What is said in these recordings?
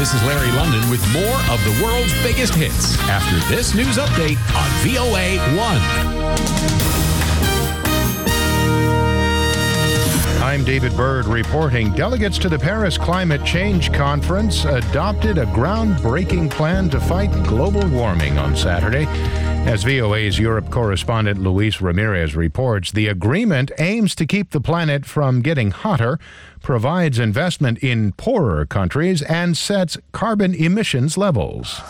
This is Larry London with more of the world's biggest hits after this news update on VOA 1. I'm David Byrd reporting. Delegates to the Paris Climate Change Conference adopted a groundbreaking plan to fight global warming on Saturday. As VOA's Europe correspondent Luis Ramirez reports, the agreement aims to keep the planet from getting hotter, provides investment in poorer countries, and sets carbon emissions levels.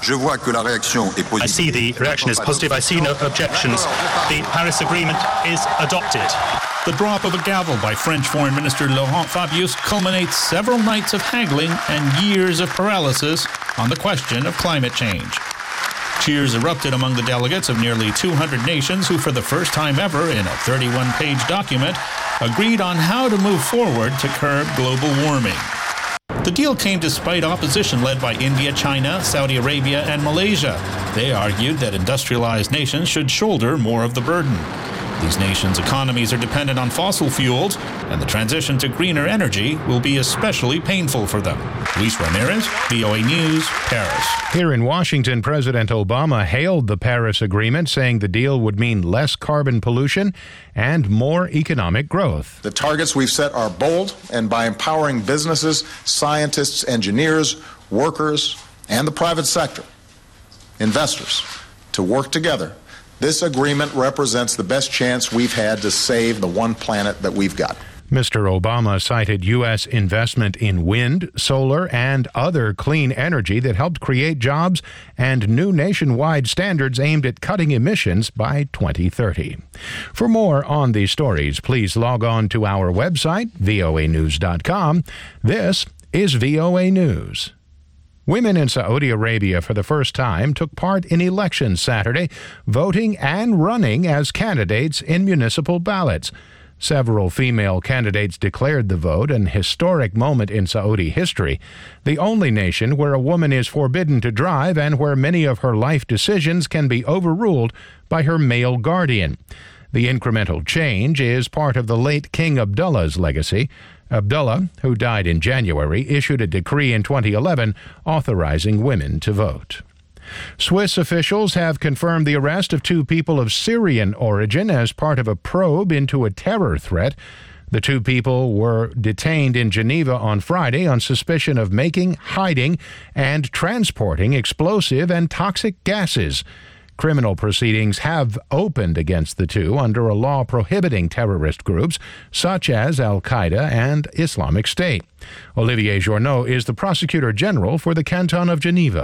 I see the reaction is positive. I see no objections. The Paris Agreement is adopted. The drop of a gavel by French Foreign Minister Laurent Fabius culminates several nights of haggling and years of paralysis on the question of climate change. Cheers erupted among the delegates of nearly 200 nations who, for the first time ever in a 31-page document, agreed on how to move forward to curb global warming. The deal came despite opposition led by India, China, Saudi Arabia, and Malaysia. They argued that industrialized nations should shoulder more of the burden. These nations' economies are dependent on fossil fuels, and the transition to greener energy will be especially painful for them. Luis Ramirez, VOA News, Paris. Here in Washington, President Obama hailed the Paris Agreement, saying the deal would mean less carbon pollution and more economic growth. The targets we've set are bold, and by empowering businesses, scientists, engineers, workers, and the private sector, investors, to work together, this agreement represents the best chance we've had to save the one planet that we've got. Mr. Obama cited U.S. investment in wind, solar, and other clean energy that helped create jobs and new nationwide standards aimed at cutting emissions by 2030. For more on these stories, please log on to our website, voanews.com. This is VOA News. Women in Saudi Arabia for the first time took part in elections Saturday, voting and running as candidates in municipal ballots. Several female candidates declared the vote an historic moment in Saudi history, the only nation where a woman is forbidden to drive and where many of her life decisions can be overruled by her male guardian. The incremental change is part of the late King Abdullah's legacy. Abdullah, who died in January, issued a decree in 2011 authorizing women to vote. Swiss officials have confirmed the arrest of two people of Syrian origin as part of a probe into a terror threat. The two people were detained in Geneva on Friday on suspicion of making, hiding, and transporting explosive and toxic gases. Criminal proceedings have opened against the two under a law prohibiting terrorist groups such as Al-Qaeda and Islamic State. Olivier Journeau is the Prosecutor General for the Canton of Geneva.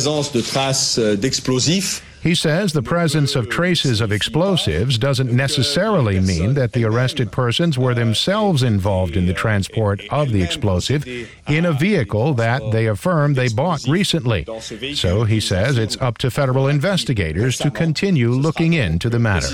He says the presence of traces of explosives doesn't necessarily mean that the arrested persons were themselves involved in the transport of the explosive in a vehicle that they affirm they bought recently. So he says it's up to federal investigators to continue looking into the matter.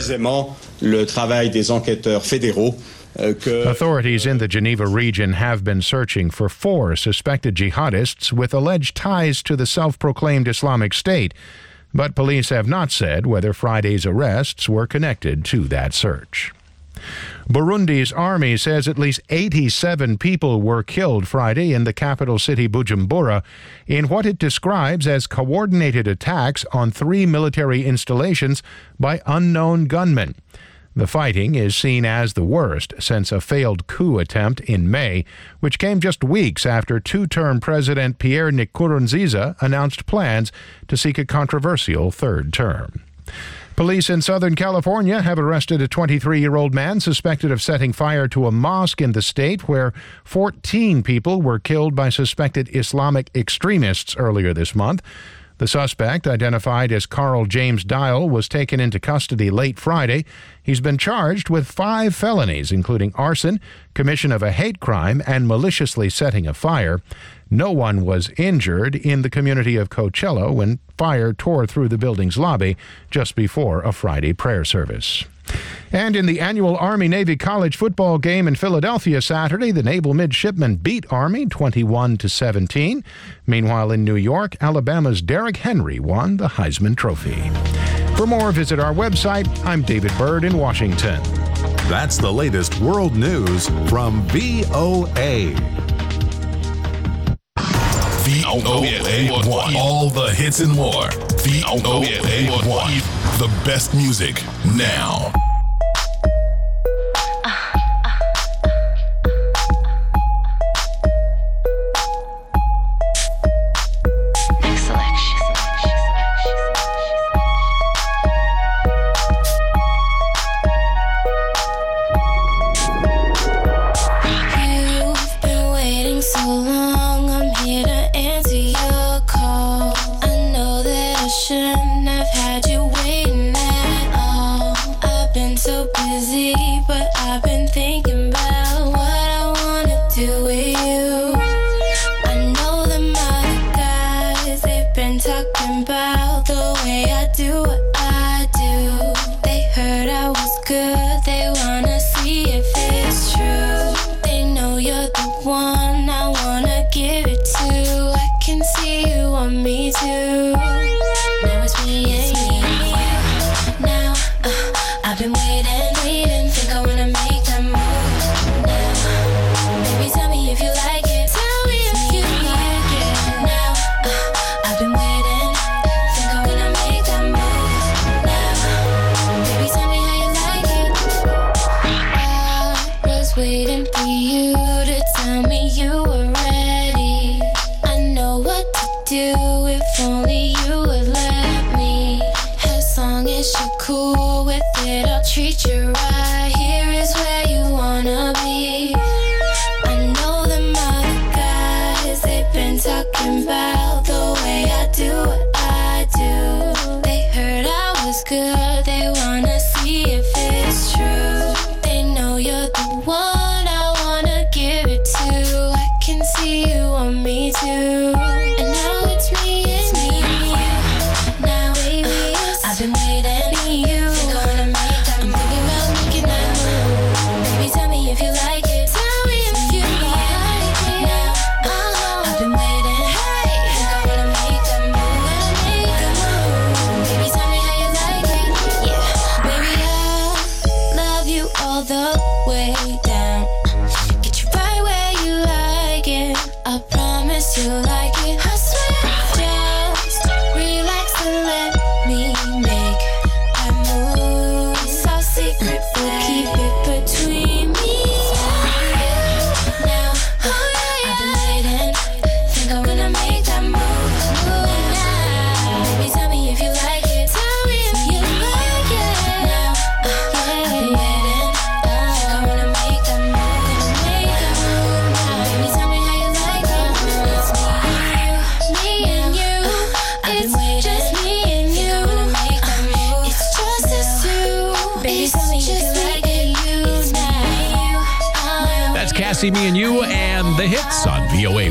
Authorities in the Geneva region have been searching for 4 suspected jihadists with alleged ties to the self-proclaimed Islamic State, but police have not said whether Friday's arrests were connected to that search. Burundi's army says at least 87 people were killed Friday in the capital city Bujumbura in what it describes as coordinated attacks on 3 military installations by unknown gunmen. The fighting is seen as the worst since a failed coup attempt in May, which came just weeks after two-term President Pierre Nkurunziza announced plans to seek a controversial third term. Police in Southern California have arrested a 23-year-old man suspected of setting fire to a mosque in the state where 14 people were killed by suspected Islamic extremists earlier this month. The suspect, identified as Carl James Dial, was taken into custody late Friday. He's been charged with 5 felonies, including arson, commission of a hate crime, and maliciously setting a fire. No one was injured in the community of Coachella when fire tore through the building's lobby just before a Friday prayer service. And in the annual Army-Navy College football game in Philadelphia Saturday, the Naval Midshipmen beat Army 21-17. Meanwhile, in New York, Alabama's Derrick Henry won the Heisman Trophy. For more, visit our website. I'm David Byrd in Washington. That's the latest world news from VOA. VOA1. All the hits and more. VOA1. The best music now. Me and You and the hits on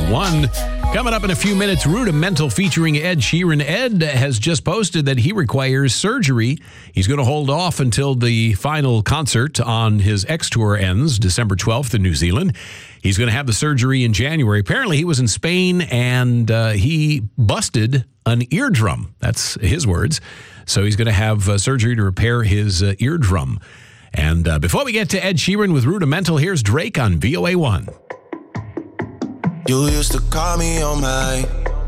VOA1. Coming up in a few minutes, Rudimental featuring Ed Sheeran. Ed has just posted that he requires surgery. He's going to hold off until the final concert on his X tour ends December 12th in New Zealand. He's going to have the surgery in January. Apparently, he was in Spain and he busted an eardrum. That's his words. So he's going to have surgery to repair his eardrum. And before we get to Ed Sheeran with Rudimental, here's Drake on VOA1. You used to call me on my.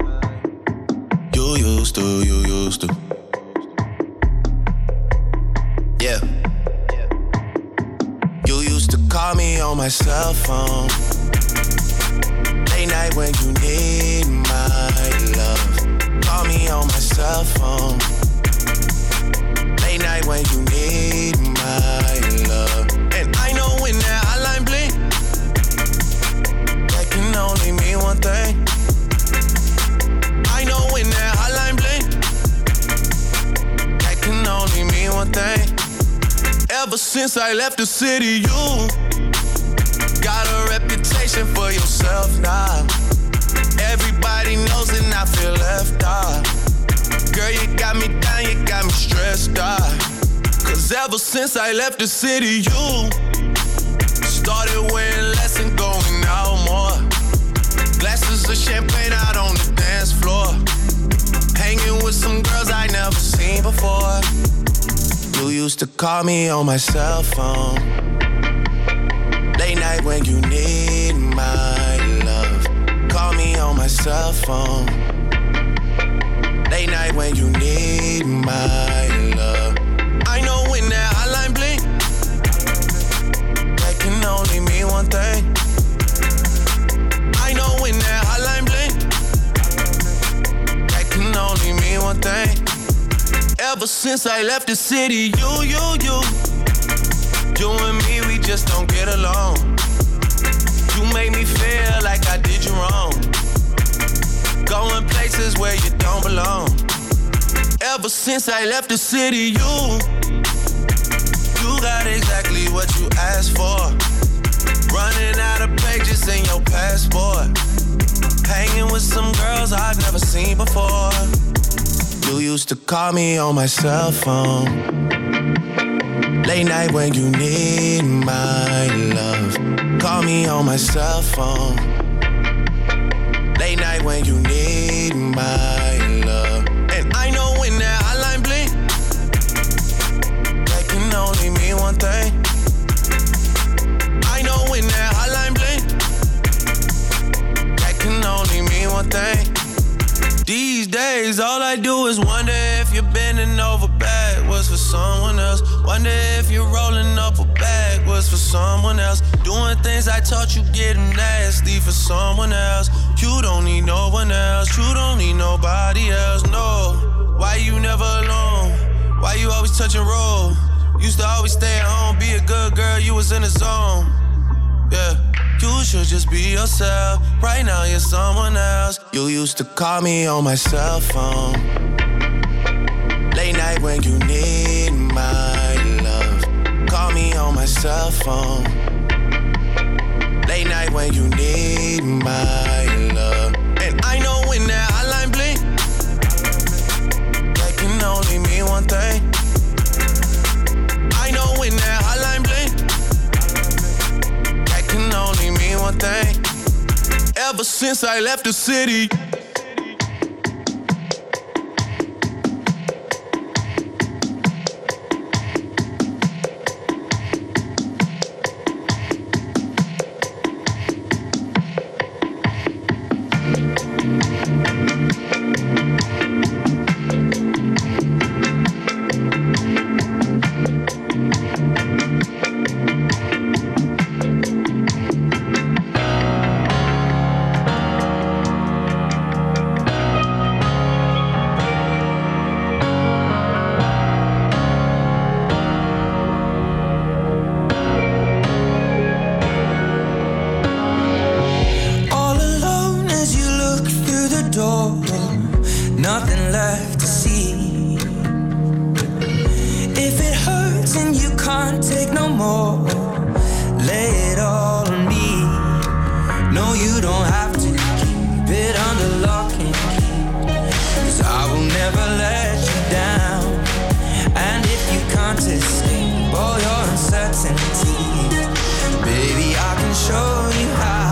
You used to. Yeah. You used to call me on my cell phone. Late night when you need my love. Call me on my cell phone. Late night when you need my love. And I know when that hotline blink, that can only mean one thing. I know when that hotline blink, that can only mean one thing. Ever since I left the city, you got a reputation for yourself now. Everybody knows and I feel left out. Girl, you got me down, you got me stressed out. Cause ever since I left the city, you started wearing less and going out more. Glasses of champagne out on the dance floor. Hanging with some girls I never seen before. You used to call me on my cell phone. Late night when you need my love. Call me on my cell cell phone. Late night when you need my love. I know when that hotline blink, that can only mean one thing. I know when that hotline blink, that can only mean one thing. Ever since I left the city, you and me, we just don't get along. You make me feel like I did you wrong. Going places where you don't belong. Ever since I left the city, you got exactly what you asked for. Running out of pages in your passport. Hanging with some girls I've never seen before. You used to call me on my cell phone. Late night when you need my love. Call me on my cell phone. Late night when you need my love. And I know when that hotline blink, that can only mean one thing. I know when that hotline blink, that can only mean one thing. These days, all I do is wonder if you're bending over backwards for someone else. Wonder if you're rolling up or backwards for someone else. Doing things I taught you getting nasty for someone else. You don't need no one else. You don't need nobody else, no. Why you never alone? Why you always touch and roll? Used to always stay at home, be a good girl, you was in the zone. Yeah. You should just be yourself. Right now you're someone else. You used to call me on my cell phone. Late night when you need my love. Call me on my cell phone. Late night when you need my love. And I know when that hotline blink, that can only mean one thing. I know when that hotline blink, can only mean one thing. Ever since I left the city, nothing left to see. If it hurts and you can't take no more, lay it all on me. No, you don't have to keep it under lock and key, 'cause I will never let you down. And if you can't escape all your uncertainties, baby, I can show you how.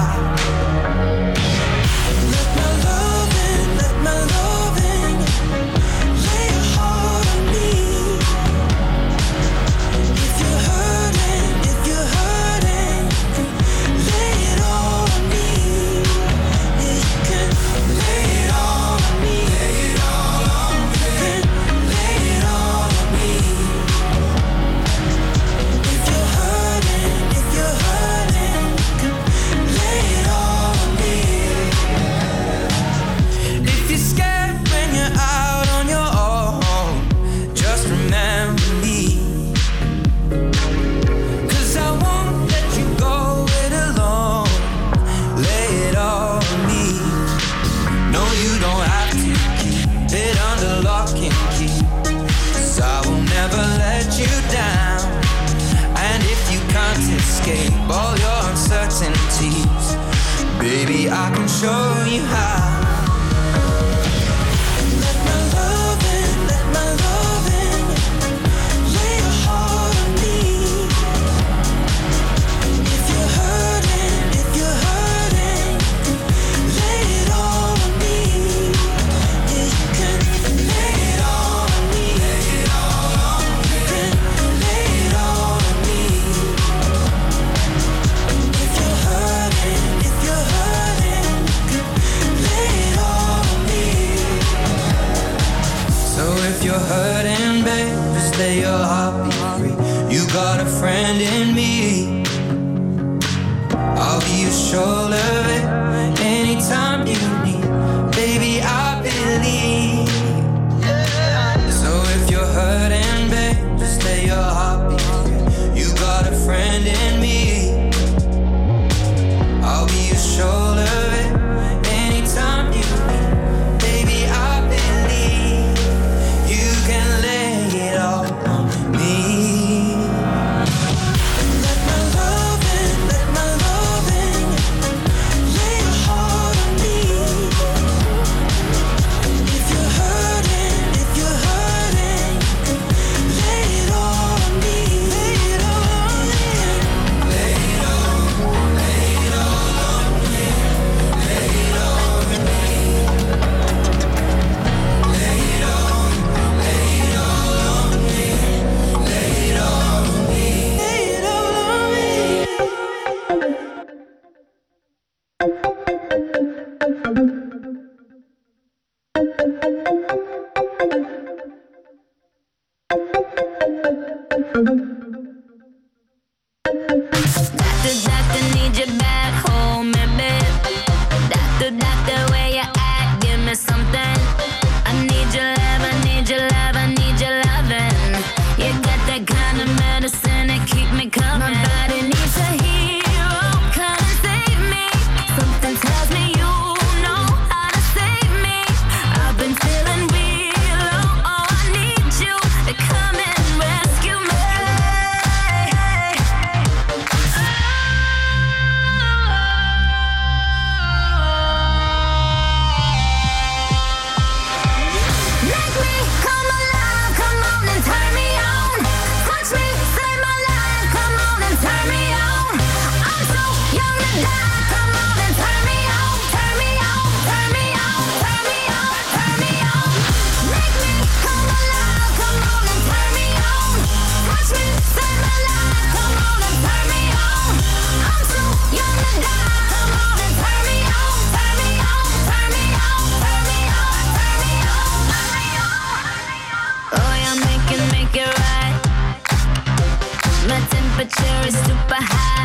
Escape all your uncertainties, baby, I can show you how. let your heart be free. You got a friend in me. I'll be your shoulder anytime you need. Baby, I believe. So if you're hurting, babe, just let your heart be free. You got a friend in me. I'll be your shoulder anytime you need. Baby, I believe you can lay it all on me. Let my love in, let my love in. Lay your heart on me. If you're hurting, lay it all on me. Lay it all on me. Lay it all on me. Lay it all on me. Lay it all on me. Lay it all on me. Lay it all on me. Lay it all on me. Doctor, need you back home, baby. Doctor, where you at? Give me something. I need your love, I need your love, I need your loving. You got that kind of medicine that keep me coming. My body needs a hero, come and save me. Something tells me you know how to save me. I've been feeling real low, oh, I need you to come and rescue me. Make me come alive, come on and turn me on. Touch me, save my life, come on and turn me on. I'm so young to die, come on and turn me on, turn me on, turn me on, turn me on, turn me on. Make me come alive, come on and turn me on. Touch me, save my life, come on and turn me on. I'm so young to die, come on and turn me on, turn me on, turn me on, turn me on, turn me on, turn me on. Oh, yeah, make it right. My temperature is super high.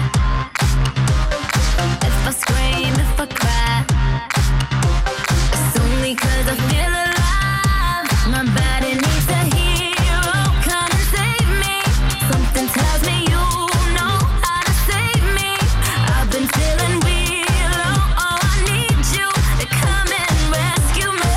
If I scream, if I cry, it's only 'cause I feel alive. My body needs a hero, come and save me. Something tells me you know how to save me. I've been feeling real low, oh, I need you to come and rescue me.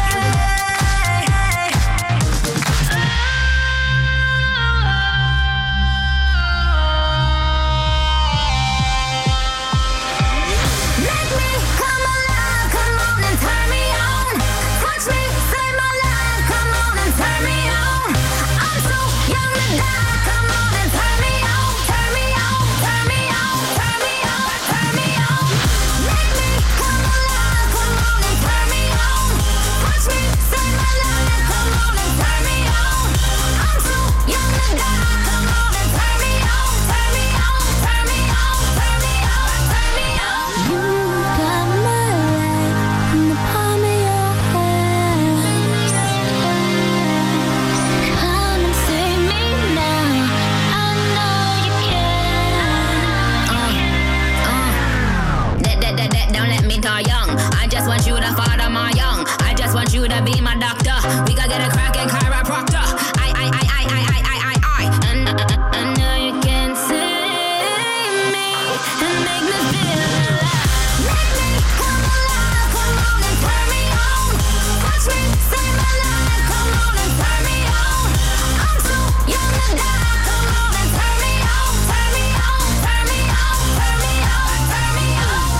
Make me come alive, come on and turn me on. Touch me, save my life, come on and turn me on. I'm so young to die, come on and turn me on, turn me on, turn me on, turn me on, turn me on. Make me come alive, come on and turn me on. Touch me, save my life, come on and turn me on. I'm so young to die, come on and turn me on, turn me on, turn me on, turn me on, turn me on. You got my life in the palm of your hands. Come and save me now. I know you can. Don't let me die young. I just want you to father my young. I just want you to be my doctor. We gotta get a cracking chiropractor. I. I know you can save me and make me feel alive. Make me come alive, come on and turn me on. Touch me, save my life, come on and turn me on. I'm so young to die, come on and turn me on, turn me on, turn me on, turn me on, turn me on.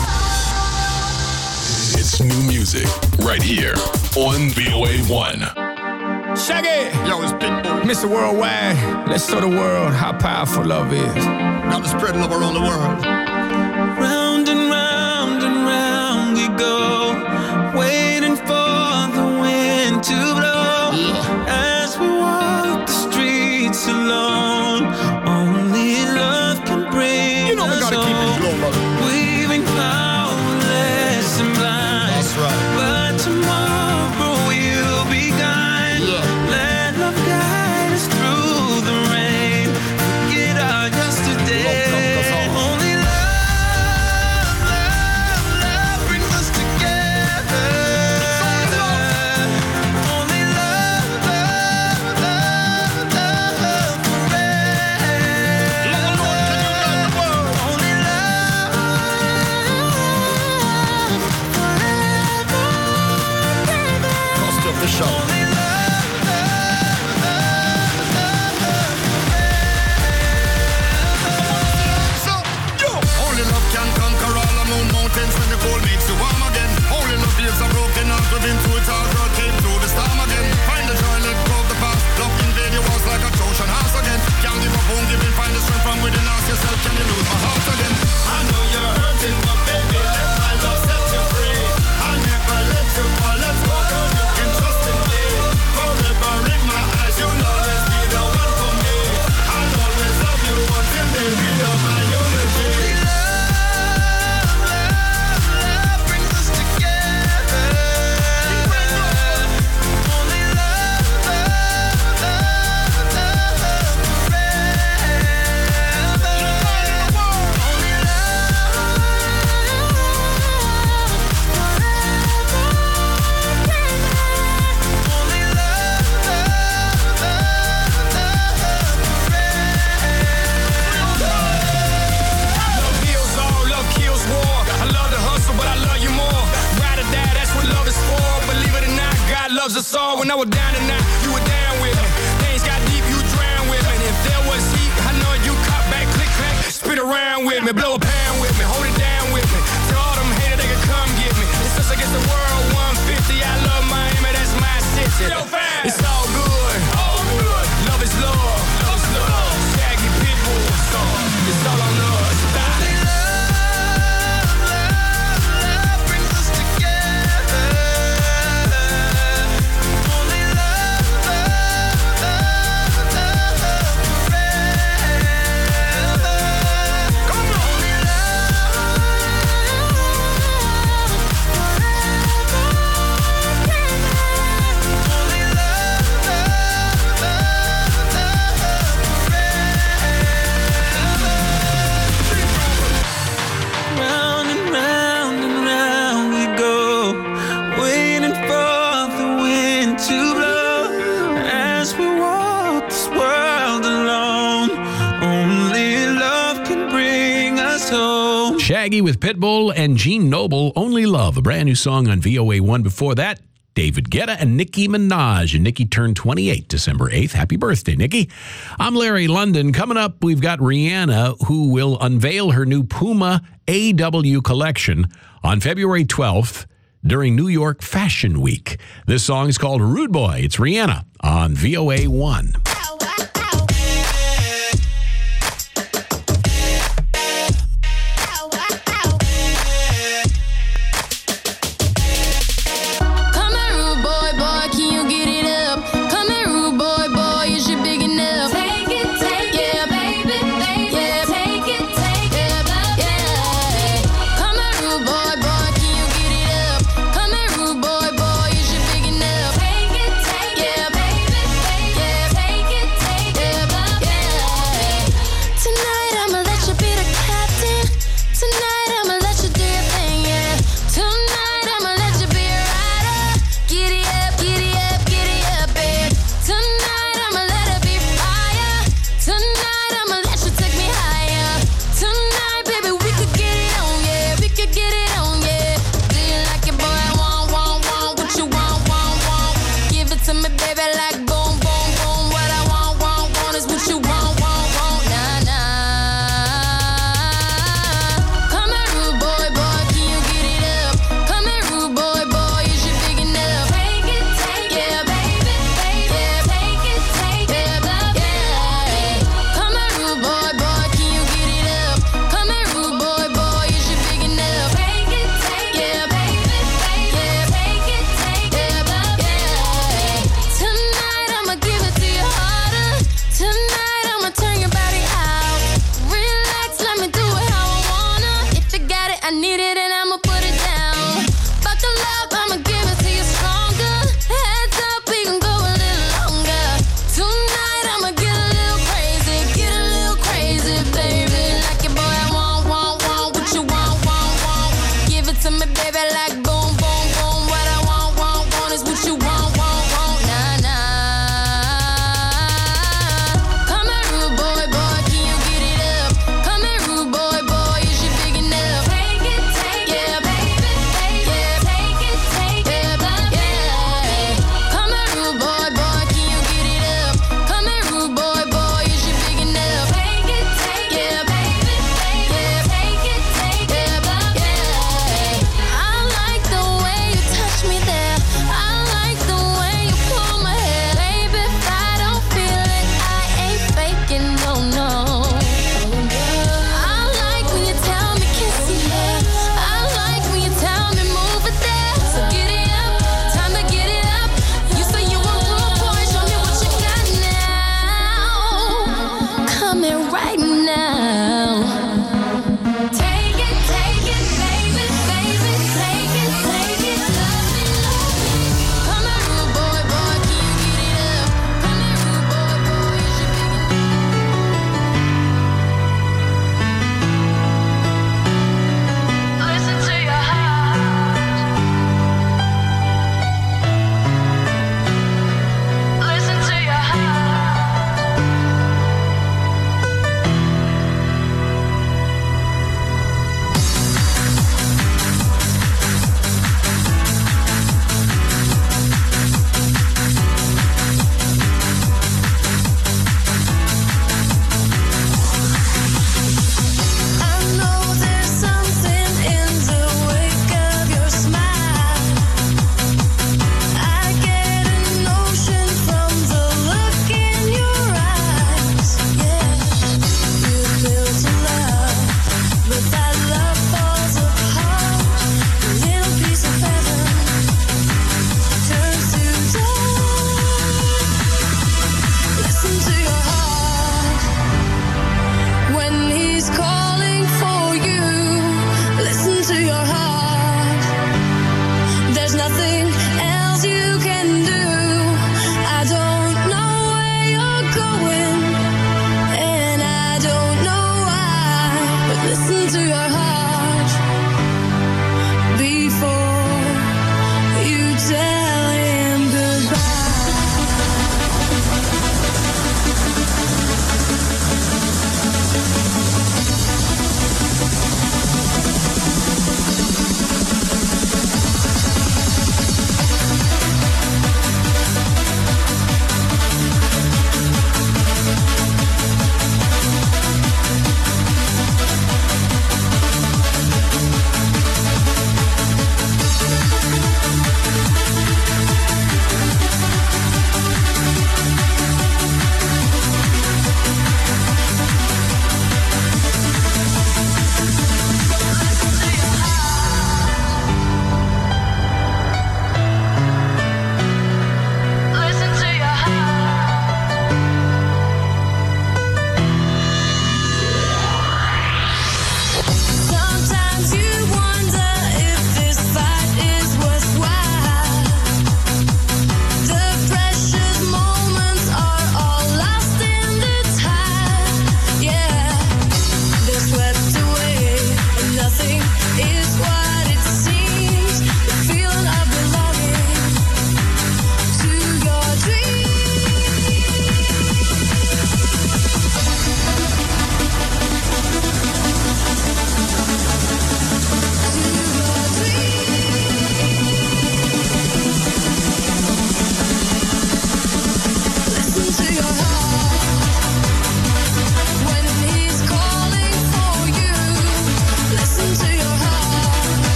It's new music right here on VOA1. Shaggy! Yo, it's Big Boy. Mr. Worldwide, let's show the world how powerful love is. Now to spread love around the world. Round and round we go, waiting for the wind to blow. As we walk the streets alone, only love can bring You know we gotta us keep it home. low, brother. We've been powerless and blind. That's right. But tomorrow we'll be kind. Let love guide us through the show. Only love can conquer all the mountains when the cold makes you warm again. Only love leaves a broken heart within to it all girl came through the storm again. Find the joy, let go of the past. Love invade your walls like a Trojan horse again. Can't give up, won't give in. Find the strength from within. Ask yourself, can you lose my heart again? I know you're hurting, but baby, let my love set you free. I'll never let you fall. Let's go, girl, you can trust in me. Forever in my eyes, you'll always be the one for me. I'll always love you until the end of my unity. Loves us all. When I was down and out, you were down with me. Things got deep, you drowned with me. And if there was heat, I know you caught back, click, clack, spin around with me, blow a pound with me, hold it down with me. Tell all them haters they can come get me. It's us against the world, 150. I love Miami, that's my city. It's all good, all good. Love is love, love is love. Shaggy Pitbull, so it's all on us. Shaggy with Pitbull and Gene Noble, Only Love, a brand new song on VOA1. Before that, David Guetta and Nicki Minaj. And Nicki turned 28 December 8th. Happy birthday, Nicki. I'm Larry London. Coming up, we've got Rihanna, who will unveil her new Puma AW collection on February 12th during New York Fashion Week. This song is called Rude Boy. It's Rihanna on VOA1. Take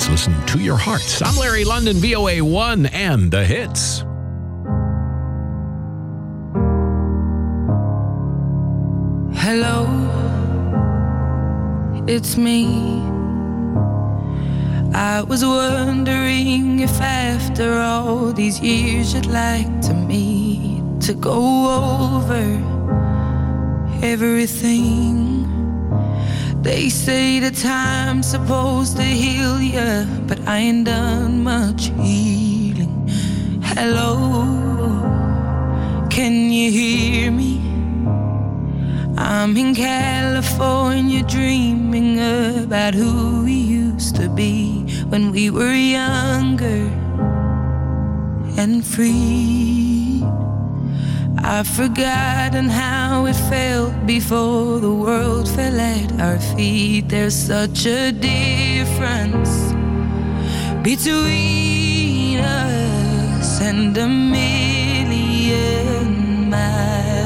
Let's listen to your hearts. I'm Larry London, VOA1 and the hits. Hello, it's me. I was wondering if after all these years you'd like to meet to go over everything. They say the time's supposed to heal ya, but I ain't done much healing. Hello, can you hear me? I'm in California dreaming about who we used to be when we were younger and free. I've forgotten how it felt before the world fell at our feet. There's such a difference between us and a million miles.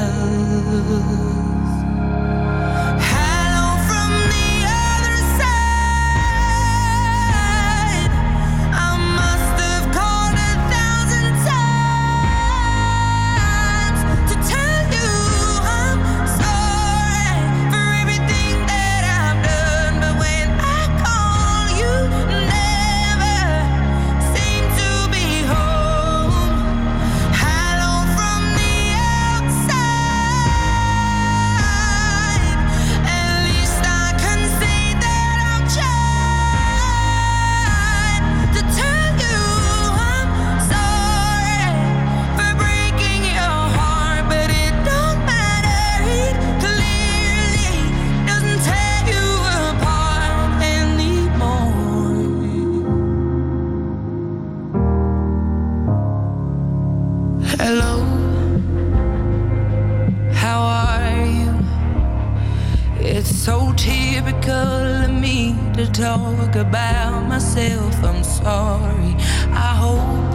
Talk about myself, I'm sorry. I hope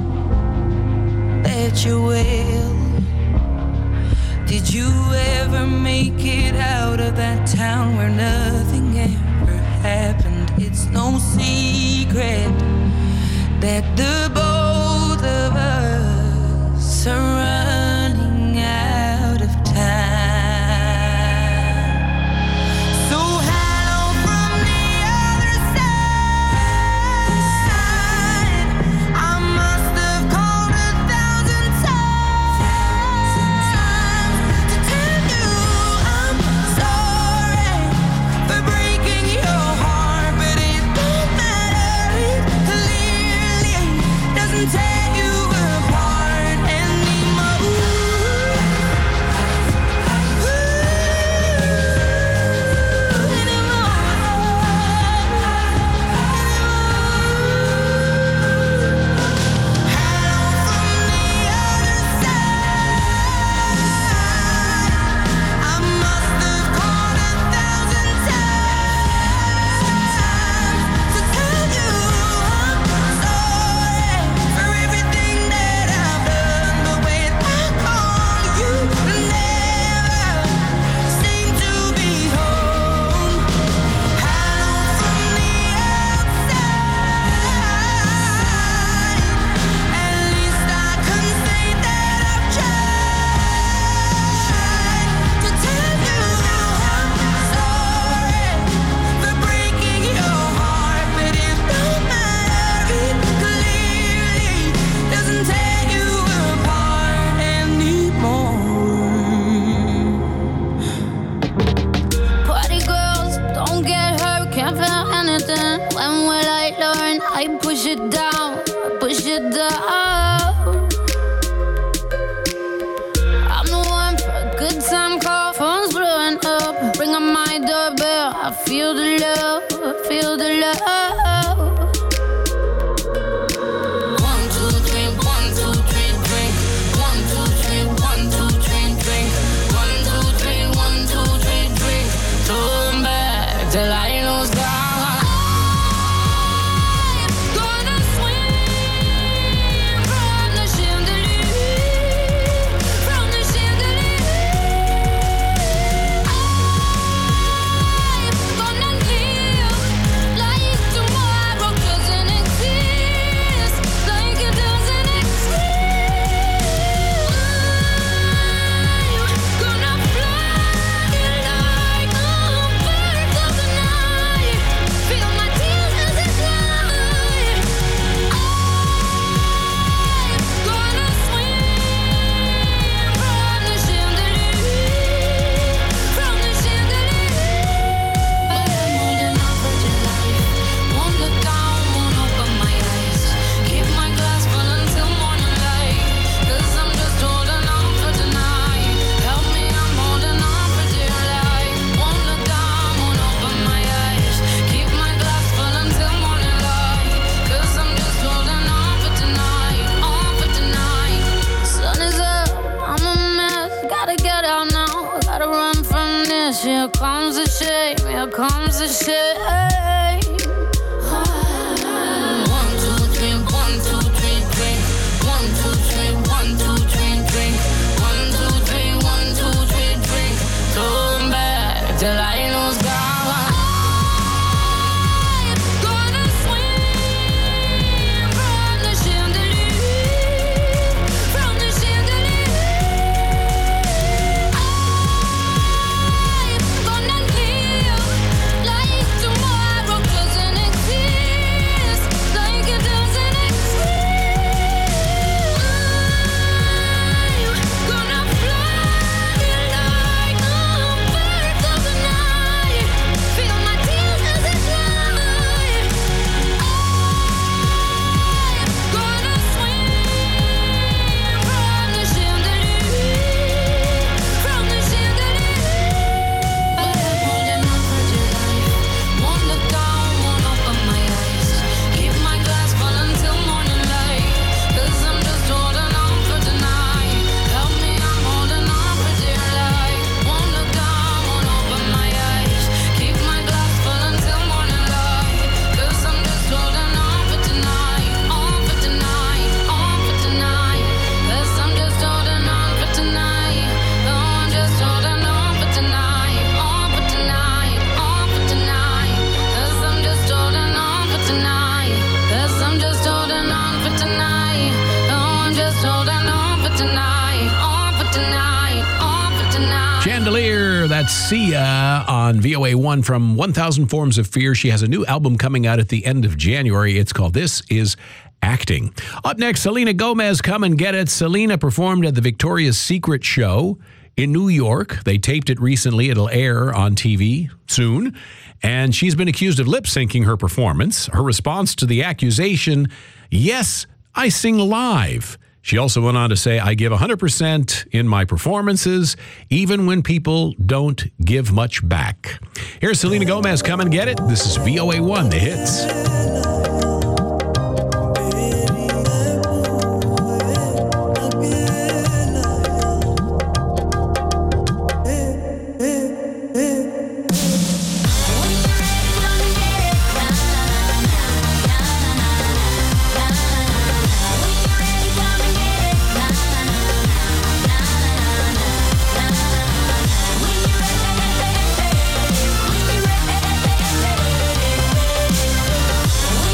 that you're well. Did you ever make it out of that town where nothing ever happened? It's no secret that the both of us are running out of time. a shame. 1, 2, 3, 1, 2, 3, drink. 1, 2, 3, 1, 2, 3, drink. 1, 2, 3, 1, 2, 3, drink. Turn back till I lose God. Chandelier, that's Sia on VOA1 from 1,000 Forms of Fear. She has a new album coming out at the end of January. It's called This Is Acting. Up next, Selena Gomez, Come and Get It. Selena performed at the Victoria's Secret show in New York. They taped it recently. It'll air on TV soon. And she's been accused of lip-syncing her performance. Her response to the accusation, yes, I sing live. She also went on to say, I give 100% in my performances, even when people don't give much back. Here's Selena Gomez, Come and Get It. This is VOA1, The Hits. When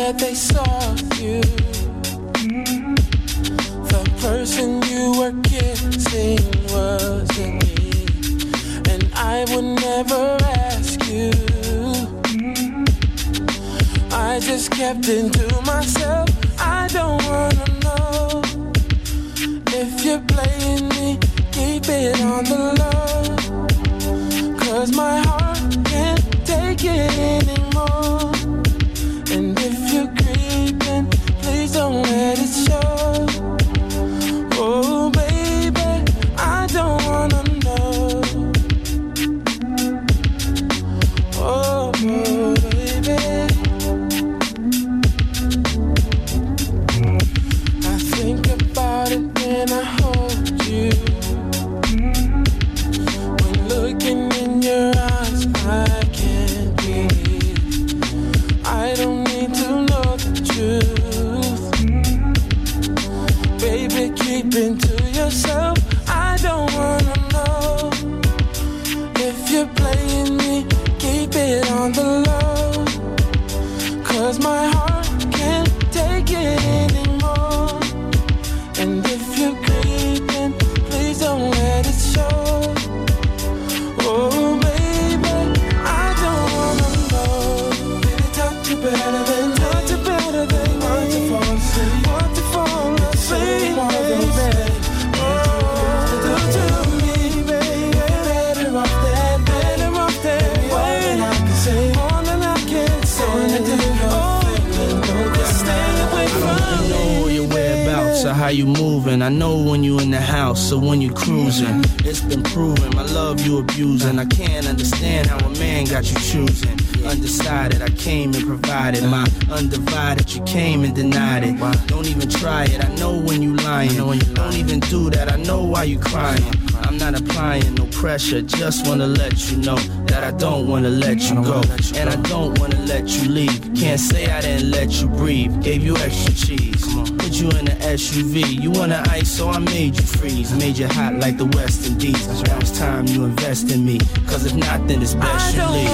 that they saw you. The person you were kissing wasn't me, and I would never ask you. I just kept it to myself. I don't wanna know if you're playing me. Keep it on the low, 'cause my heart can't take it anymore. And if you're creeping, please don't let it show. Oh baby, I don't wanna know. Oh baby, I think about it when I hold you. When looking in your eyes, I can't breathe. I don't need to know the truth. Baby, keep it to yourself. I don't wanna know if you're playing me. Keep it on the low, 'cause my heart can't take it anymore. And if you're creeping, please don't let it show. Oh baby, I don't wanna know. Baby, touch you better than touch you better than want to fall asleep. Want to fall asleep, baby. Oh, do to me, baby. Better off that way. More than I can say, more than I can say. Just stay away from me. I know your whereabouts or how you moving. I know when you in the house or when you cruising. It's been proven my love you abusing. I can't understand how a man got you choosing. Undecided, I came and provided my undivided. You came and denied it. Don't even try it. I know when you lying. Don't even do that. I know why you crying. I'm not applying no pressure. Just wanna let you know that I don't wanna let you go, and I don't wanna let you leave. Can't say I didn't let you breathe. Gave you extra cheese. Put you in an SUV. You wanna ice, so I made you freeze. Made you hot like the West Indies. Now it's time you invest in me. 'Cause if not, then it's best you leave.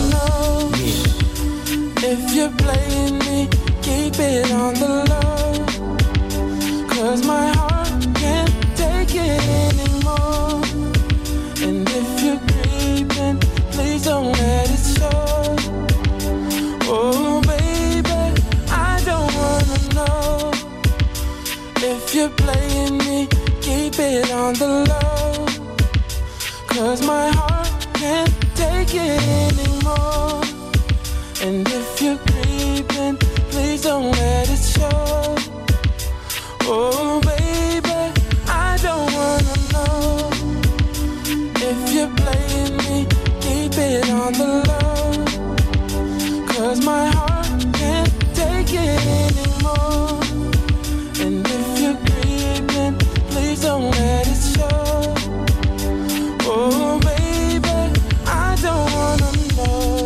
If you're playing me, keep it on the low, 'cause my heart can't take it anymore. And if you're creeping, please don't let it show. Oh baby, I don't wanna know if you're playing me, keep it on the low, 'cause my heart can't take it anymore. And if you're creeping, please don't let it show. Oh baby, I don't wanna know if you're playing me. Keep it on the low, 'cause my heart can't take it anymore. And if you're creeping, please don't let it show. Oh baby, I don't wanna know.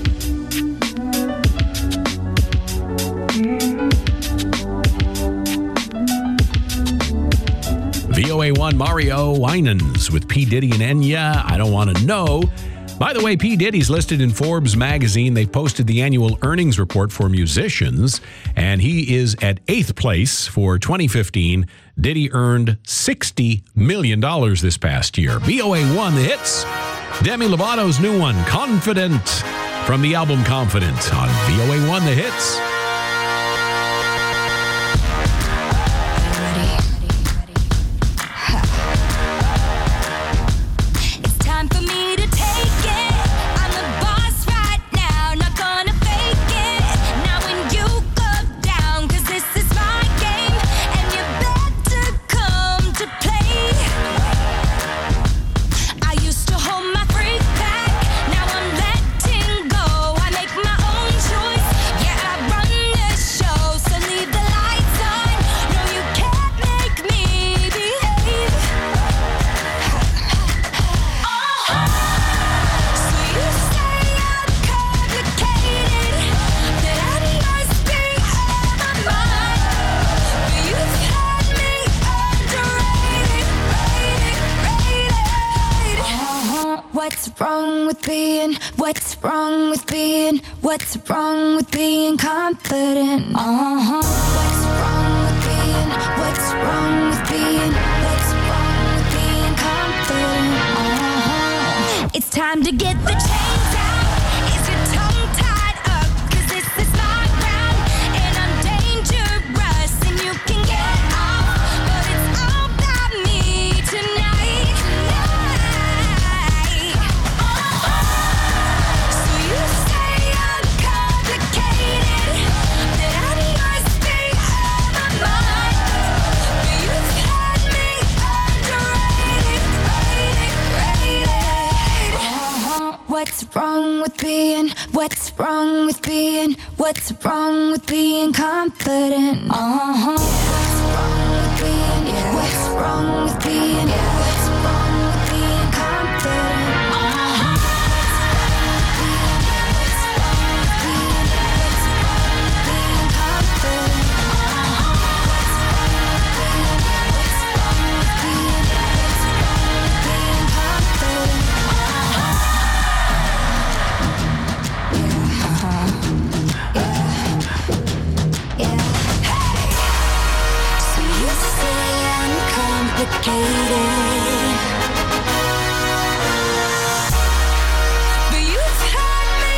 VOA1 Mario Winans with P. Diddy and Enya. I don't want to know. By the way, P. Diddy's listed in Forbes magazine. They posted the annual earnings report for musicians, and he is at 8th place for 2015. Diddy earned $60 million this past year. VOA1, the hits. Demi Lovato's new one, Confident, from the album Confident on VOA1, the hits. Now I'm letting go. I make my own choice. Yeah, I run with being? What's wrong with being? What's wrong with being confident? What's wrong with being? What's wrong with being? What's wrong with being confident? It's time to get the chains out. Is your tongue tied up? 'Cause this is my ground and I'm dangerous and you can get off, but it's all about me tonight. So you say I'm complicated, that I must be out of my mind, but you've had me underrated, What's wrong with being? What's wrong with being? What's wrong with being confident? What's wrong with being? What's wrong with being? What's wrong with being confident? So you say I'm complicated, but you've had me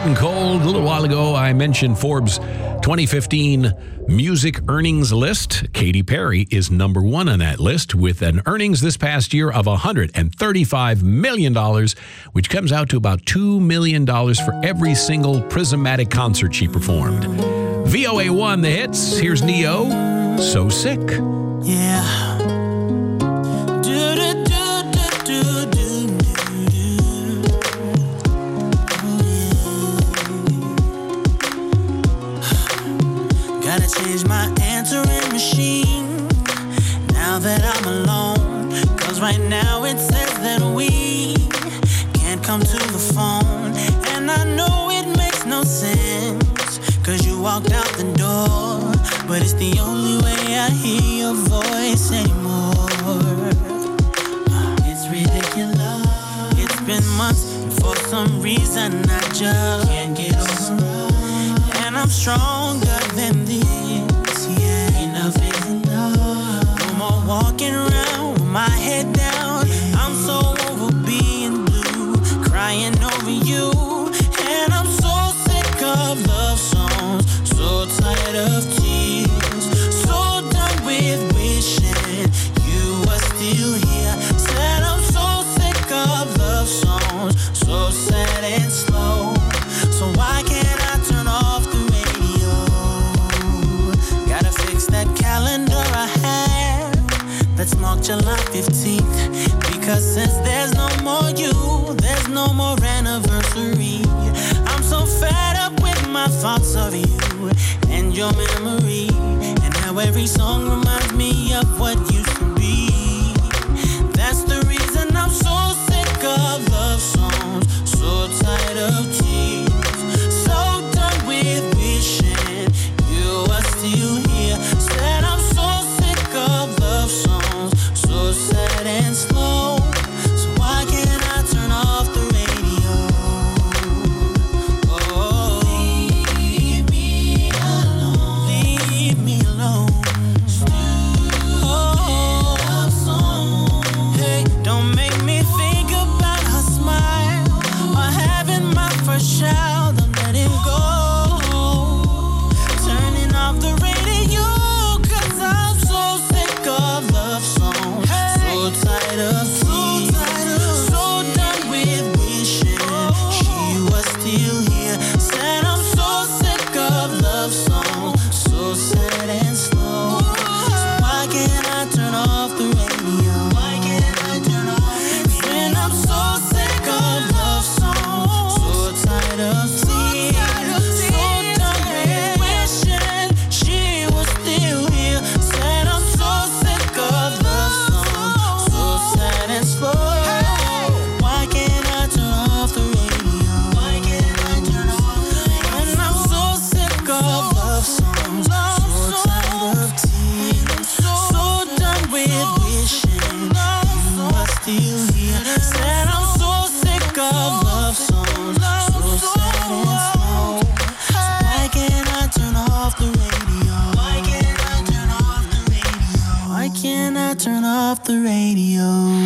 and cold. A little while ago, I mentioned Forbes' 2015 music earnings list. Katy Perry is number one on that list with an earnings this past year of $135 million, which comes out to about $2 million for every single Prismatic concert she performed. VOA1, the hits. Here's Neo, So Sick. Yeah. Gotta change my answering machine now that I'm alone. Cause right now it says that we can't come to the phone. And I know it makes no sense, cause you walked out the door. But it's the only way I hear your voice anymore. It's ridiculous. It's been months and for some reason I just can't get over. And I'm stronger than this, yeah. Enough is enough. No more walking around with my head down. I'm so over being blue, crying over you. And I'm so sick of love songs, so tired of tears, so done with wishing you were still here. Said I'm so sick of love songs, so sad and slow. So why can't I turn off the radio? Gotta fix that calendar I had that's marked July 15th. Because since there's no more you, there's no more anniversary. I'm so fed up with my thoughts of you and your memory, and how every song reminds me of what used to be. That's the reason I'm so sick of love songs, so tired of tears, so done with wishing you were still here. Said I'm so sick of love songs, so sad and slow. So why can't I turn off the radio? Oh, leave me alone. Leave me alone. Oh, love song. Hey, don't make me think about her smile or having my first child. I'm letting go. Turning off the radio, cause I'm so sick of love songs, so tired of tears, so done with wishing she was still here. Said I'm so sick of love songs, so sad and slow. So why can't I turn off the radio? Why can't I turn off the radio? When I'm so sick of love songs, so tired of tears, so done with wishing she was still here. Said I'm so sick of love songs, so sad and slow. Why can't I turn off the radio? Why can't I turn off the radio? When I'm so sick of love songs, so tired of tears, so done with wishing you were still here. Said I'm so sick of love songs, so sad and slow. So why can't I turn off the radio? Why can't I turn off the radio? Why can't I turn off the radio?